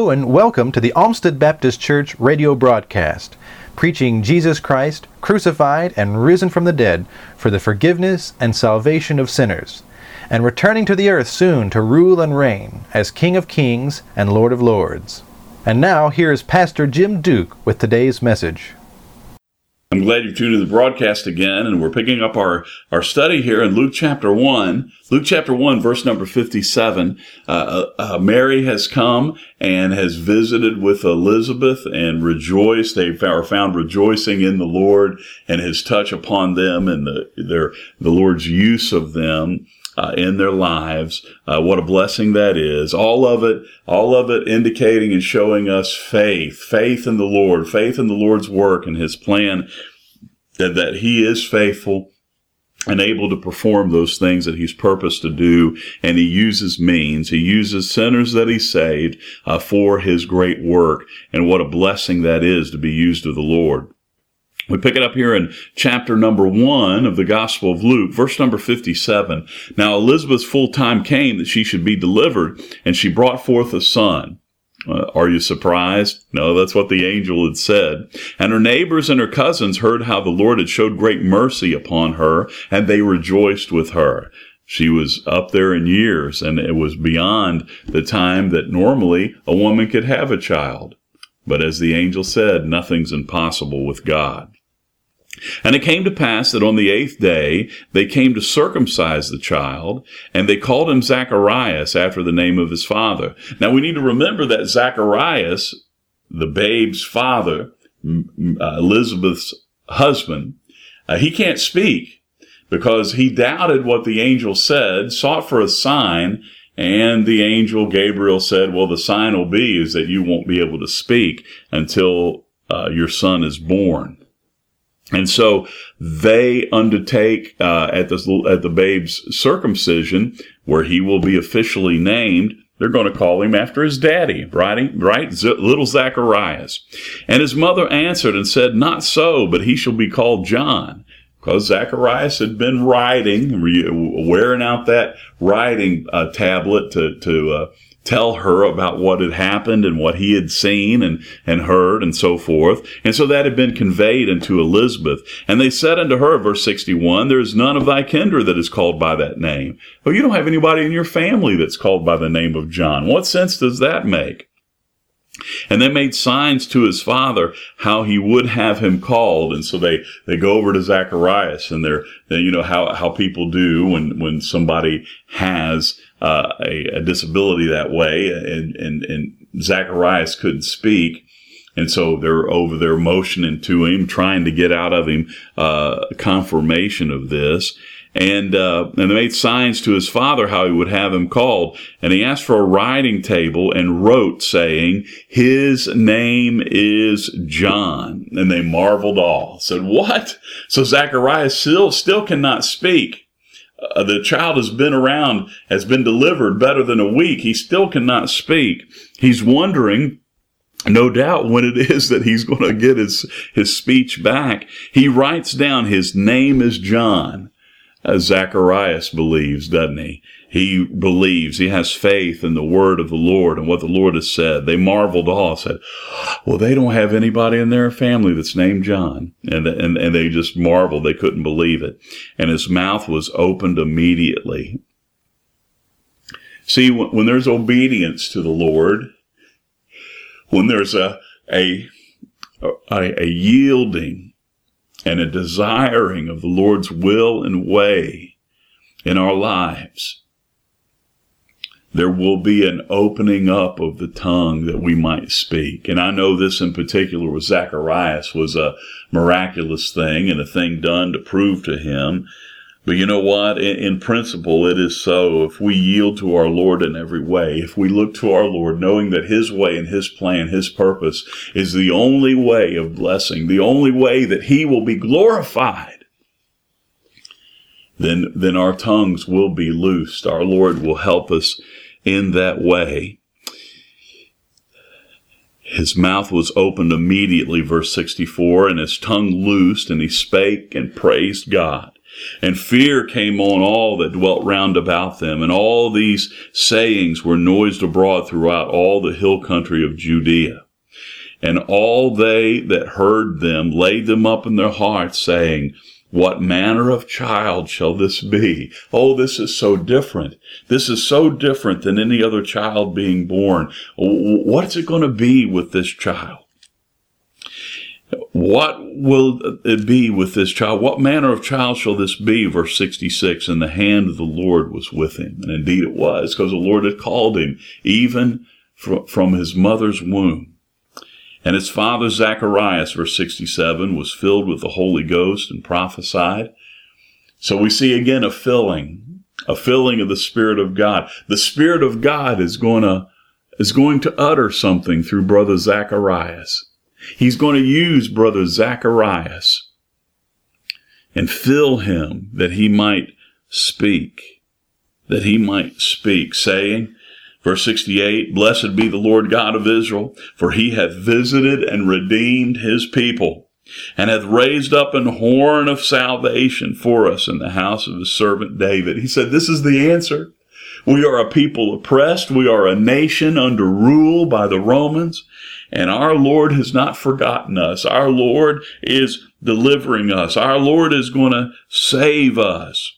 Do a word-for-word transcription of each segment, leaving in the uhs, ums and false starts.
Hello and welcome to the Olmsted Baptist Church radio broadcast, preaching Jesus Christ, crucified and risen from the dead for the forgiveness and salvation of sinners, and returning to the earth soon to rule and reign as King of Kings and Lord of Lords. And now here is Pastor Jim Duke with today's message. I'm glad you've tuned to the broadcast again, and we're picking up our, our study here in Luke chapter one. Luke chapter one, verse number fifty-seven. Uh, uh, Mary has come and has visited with Elizabeth and rejoiced. They are found rejoicing in the Lord and his touch upon them and the, their, the Lord's use of them uh, in their lives. Uh, what a blessing that is. All of it, all of it indicating and showing us faith, faith in the Lord, faith in the Lord's work and his plan, that, that he is faithful and able to perform those things that he's purposed to do, and he uses means. He uses sinners that he saved uh, for his great work, and what a blessing that is to be used of the Lord. We pick it up here in chapter number one of the Gospel of Luke, verse number fifty-seven. Now Elizabeth's full time came that she should be delivered, and she brought forth a son. Uh, are you surprised? No, that's what the angel had said. And her neighbors and her cousins heard how the Lord had showed great mercy upon her, and they rejoiced with her. She was up there in years, and it was beyond the time that normally a woman could have a child. But as the angel said, nothing's impossible with God. And it came to pass that on the eighth day they came to circumcise the child, and they called him Zacharias after the name of his father. Now we need to remember that Zacharias, the babe's father, uh, Elizabeth's husband, uh, he can't speak because he doubted what the angel said, sought for a sign, and the angel Gabriel said, well, the sign will be is that you won't be able to speak until uh, your son is born. And so they undertake uh, at the at the babe's circumcision, where he will be officially named. They're going to call him after his daddy, right? Right, Z- little Zacharias. And his mother answered and said, "Not so, but he shall be called John." Because Zacharias had been writing, wearing out that writing uh, tablet to to uh, tell her about what had happened and what he had seen and, and heard and so forth. And so that had been conveyed unto Elizabeth. And they said unto her, verse sixty-one, there is none of thy kindred that is called by that name. Well, you don't have anybody in your family that's called by the name of John. What sense does that make? And they made signs to his father how he would have him called. And so they, they go over to Zacharias, and they're, they, you know, how, how people do when, when somebody has uh, a, a disability that way, and, and, and Zacharias couldn't speak. And so they're over there motioning to him, trying to get out of him uh, confirmation of this. And, uh, and they made signs to his father how he would have him called. And he asked for a writing table and wrote, saying, his name is John. And they marveled all. Said, what? So Zacharias still, still cannot speak. Uh, the child has been around, has been delivered better than a week. He still cannot speak. He's wondering, no doubt, when it is that he's going to get his, his speech back. He writes down, his name is John. As Zacharias believes, doesn't he? He believes, he has faith in the word of the Lord and what the Lord has said. They marveled all, said, well, they don't have anybody in their family that's named John. And, and, and they just marveled. They couldn't believe it. And his mouth was opened immediately. See, when, when there's obedience to the Lord, when there's a, a, a, a yielding and a desiring of the Lord's will and way in our lives, there will be an opening up of the tongue that we might speak. And I know this in particular with Zacharias was a miraculous thing and a thing done to prove to him. But you know what? In, in principle, it is so. If we yield to our Lord in every way, if we look to our Lord, knowing that his way and his plan, his purpose is the only way of blessing, the only way that he will be glorified, then, then our tongues will be loosed. Our Lord will help us in that way. His mouth was opened immediately, verse sixty-four, and his tongue loosed, and he spake and praised God. And fear came on all that dwelt round about them, and all these sayings were noised abroad throughout all the hill country of Judea. And all they that heard them laid them up in their hearts, saying, what manner of child shall this be? Oh, this is so different. This is so different than any other child being born. What's it going to be with this child? What will it be with this child? What manner of child shall this be? Verse sixty-six, and the hand of the Lord was with him. And indeed it was, because the Lord had called him, even from his mother's womb. And his father Zacharias, verse sixty-seven, was filled with the Holy Ghost and prophesied. So we see again a filling, a filling of the Spirit of God. The Spirit of God is going to, is going to utter something through Brother Zacharias. He's going to use Brother Zacharias and fill him that he might speak, that he might speak, saying, verse sixty-eight, blessed be the Lord God of Israel, for he hath visited and redeemed his people, and hath raised up an horn of salvation for us in the house of his servant David. He said, this is the answer. We are a people oppressed. We are a nation under rule by the Romans. And our Lord has not forgotten us. Our Lord is delivering us. Our Lord is going to save us.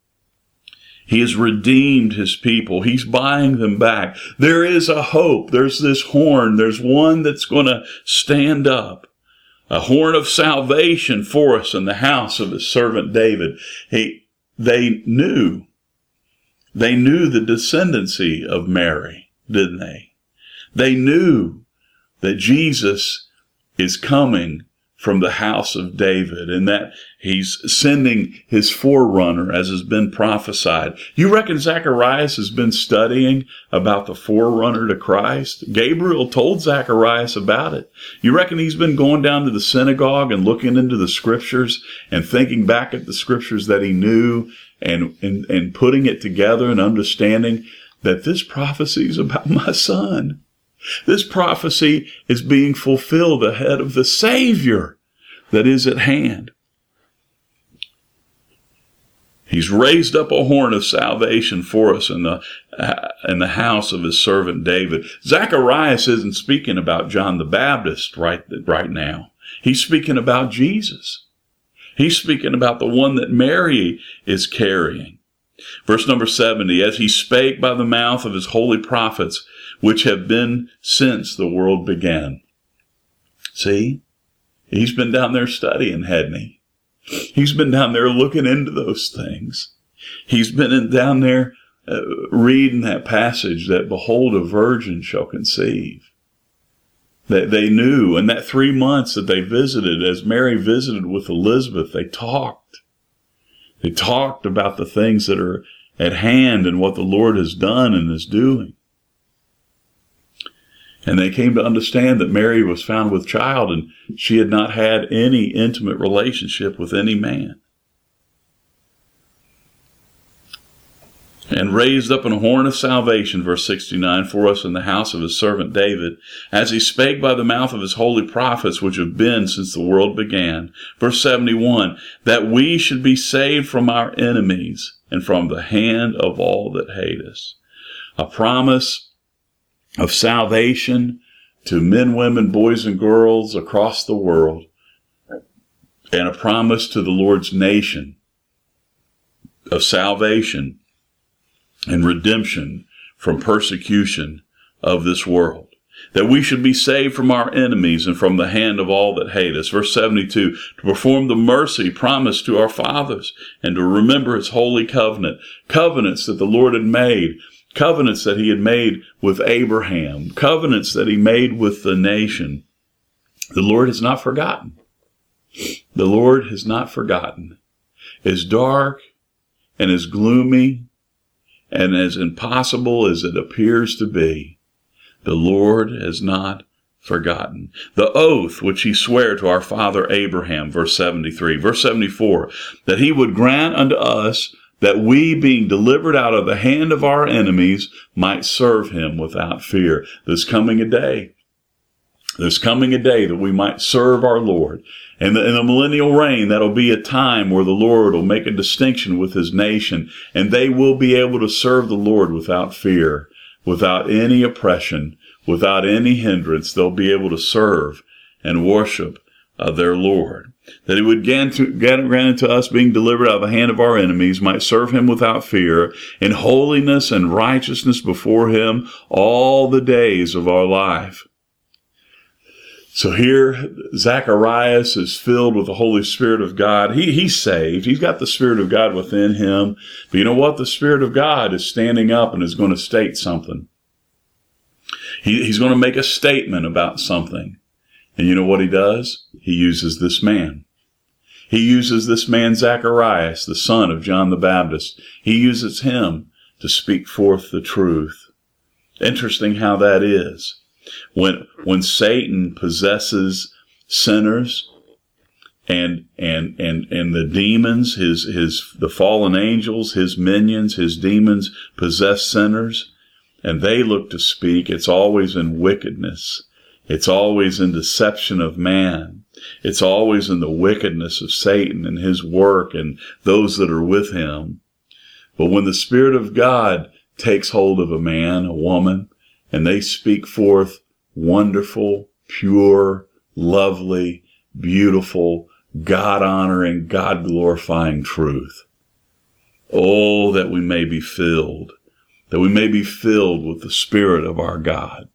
He has redeemed his people. He's buying them back. There is a hope. There's this horn. There's one that's going to stand up. A horn of salvation for us in the house of his servant David. He, they knew. They knew the descendancy of Mary, didn't they? They knew that Jesus is coming from the house of David, and that he's sending his forerunner, as has been prophesied. You reckon Zacharias has been studying about the forerunner to Christ? Gabriel told Zacharias about it. You reckon he's been going down to the synagogue and looking into the scriptures and thinking back at the scriptures that he knew and, and, and putting it together and understanding that this prophecy is about my son? This prophecy is being fulfilled ahead of the Savior that is at hand. He's raised up a horn of salvation for us in the, uh, in the house of his servant David. Zacharias isn't speaking about John the Baptist right, right now. He's speaking about Jesus. He's speaking about the one that Mary is carrying. Verse number seventy, as he spake by the mouth of his holy prophets, which have been since the world began. See, he's been down there studying, hadn't he? He's been down there looking into those things. He's been in, down there uh, reading that passage that, behold, a virgin shall conceive. That they knew, and that three months that they visited, as Mary visited with Elizabeth, they talked. They talked about the things that are at hand and what the Lord has done and is doing. And they came to understand that Mary was found with child, and she had not had any intimate relationship with any man. And raised up an horn of salvation, verse sixty-nine, for us in the house of his servant David, as he spake by the mouth of his holy prophets, which have been since the world began. Verse seventy-one, that we should be saved from our enemies and from the hand of all that hate us. A promise of salvation to men, women, boys, and girls across the world, and a promise to the Lord's nation of salvation and redemption from persecution of this world. That we should be saved from our enemies and from the hand of all that hate us. Verse seventy-two, to perform the mercy promised to our fathers and to remember his holy covenant, covenants that the Lord had made, covenants that he had made with Abraham, covenants that he made with the nation. The Lord has not forgotten. The Lord has not forgotten. As dark and as gloomy and as impossible as it appears to be, the Lord has not forgotten. The oath which he sware to our father Abraham, verse seventy-three, verse seventy-four, that he would grant unto us that we, being delivered out of the hand of our enemies, might serve him without fear. There's coming a day There's coming a day that we might serve our Lord. And in the millennial reign, that'll be a time where the Lord will make a distinction with his nation, and they will be able to serve the Lord without fear, without any oppression, without any hindrance. They'll be able to serve and worship uh, their Lord. That he would grant to, grant to us being delivered out of the hand of our enemies, might serve him without fear, in holiness and righteousness before him all the days of our life. So here, Zacharias is filled with the Holy Spirit of God. He, he's saved. He's got the Spirit of God within him. But you know what? The Spirit of God is standing up and is going to state something. He, he's going to make a statement about something. And you know what he does? He uses this man. He uses this man, Zacharias, the son of John the Baptist. He uses him to speak forth the truth. Interesting how that is. When when Satan possesses sinners and and and and the demons, his his the fallen angels, his minions, his demons possess sinners, and they look to speak, it's always in wickedness. It's always in deception of man. It's always in the wickedness of Satan and his work and those that are with him. But when the Spirit of God takes hold of a man, a woman, and they speak forth wonderful, pure, lovely, beautiful, God-honoring, God-glorifying truth. Oh, that we may be filled, that we may be filled with the Spirit of our God.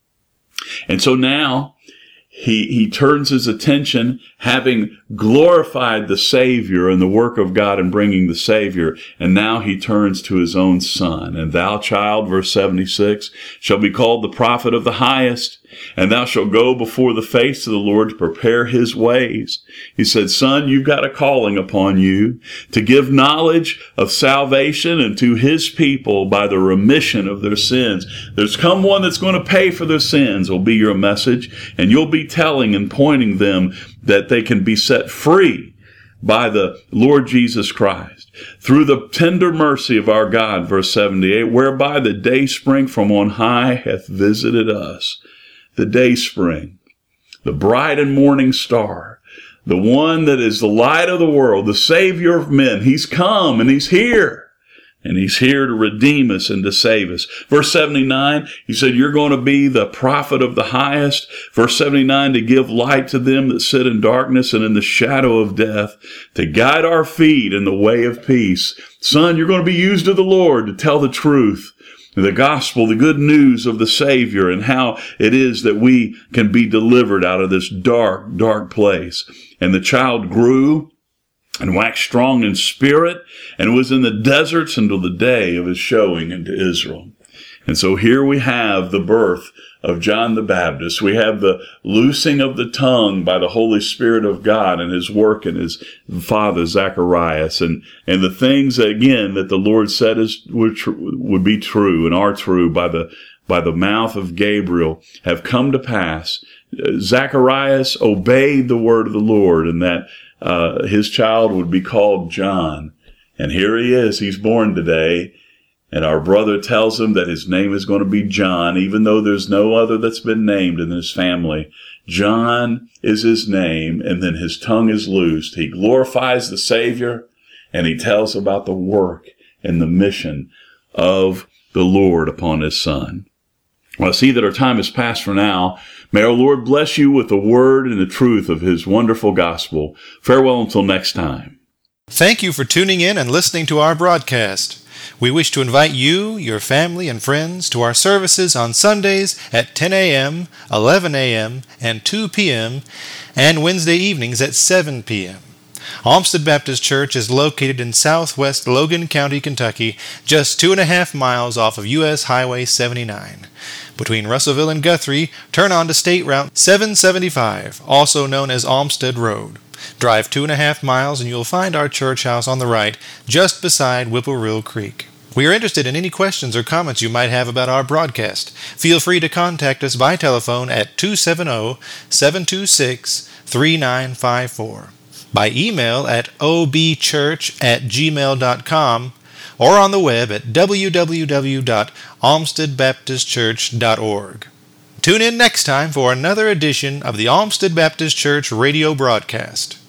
And so now, He, he turns his attention, having glorified the Savior and the work of God in bringing the Savior, and now he turns to his own son. And thou, child, verse seventy-six, shall be called the prophet of the highest, and thou shalt go before the face of the Lord to prepare his ways. He said, son, you've got a calling upon you to give knowledge of salvation unto his people by the remission of their sins. There's come one that's going to pay for their sins, will be your message, and you'll be telling and pointing them that they can be set free by the Lord Jesus Christ through the tender mercy of our God, verse seventy-eight, whereby the day spring from on high hath visited us. The day spring, the bright and morning star, the one that is the light of the world, the Savior of men. He's come and he's here. And he's here to redeem us and to save us. Verse seventy-nine, he said, you're going to be the prophet of the highest. Verse seventy-nine, to give light to them that sit in darkness and in the shadow of death, to guide our feet in the way of peace. Son, you're going to be used of the Lord to tell the truth, the gospel, the good news of the Savior, and how it is that we can be delivered out of this dark, dark place. And the child grew and waxed strong in spirit, and was in the deserts until the day of his showing into Israel. And so here we have the birth of John the Baptist. We have the loosing of the tongue by the Holy Spirit of God and his work in his father Zacharias, and, and the things, again, that the Lord said is, would, would be true and are true by the, by the mouth of Gabriel have come to pass. Zacharias obeyed the word of the Lord, and that Uh, his child would be called John. And here he is. He's born today. And our brother tells him that his name is going to be John, even though there's no other that's been named in his family. John is his name, and then his tongue is loosed. He glorifies the Savior, and he tells about the work and the mission of the Lord upon his son. Well, I see that our time is past for now. May our Lord bless you with the word and the truth of his wonderful gospel. Farewell until next time. Thank you for tuning in and listening to our broadcast. We wish to invite you, your family, and friends to our services on Sundays at ten a.m., eleven a.m., and two p.m., and Wednesday evenings at seven p.m. Olmsted Baptist Church is located in southwest Logan County, Kentucky, just two and a half miles off of U S Highway seventy-nine. Between Russellville and Guthrie, turn on to State Route seven seventy-five, also known as Olmsted Road. Drive two and a half miles and you'll find our church house on the right, just beside Whippoorwill Creek. We are interested in any questions or comments you might have about our broadcast. Feel free to contact us by telephone at two seven zero, seven two six, three nine five four, by email at o b church at gmail dot com, or on the web at w w w dot olmsted baptist church dot org. Tune in next time for another edition of the Olmsted Baptist Church radio broadcast.